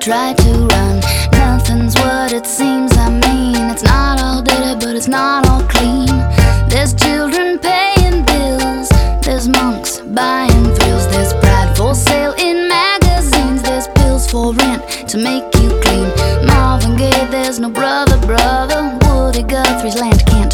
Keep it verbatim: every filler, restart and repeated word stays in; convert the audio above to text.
try to run. Nothing's what it seems, I mean, it's not all dirty, but it's not all clean. There's children paying bills, there's monks buying thrills, there's pride for sale in magazines, there's pills for rent to make you clean. Marvin Gaye, there's no brother, brother. Woody Guthrie's land can't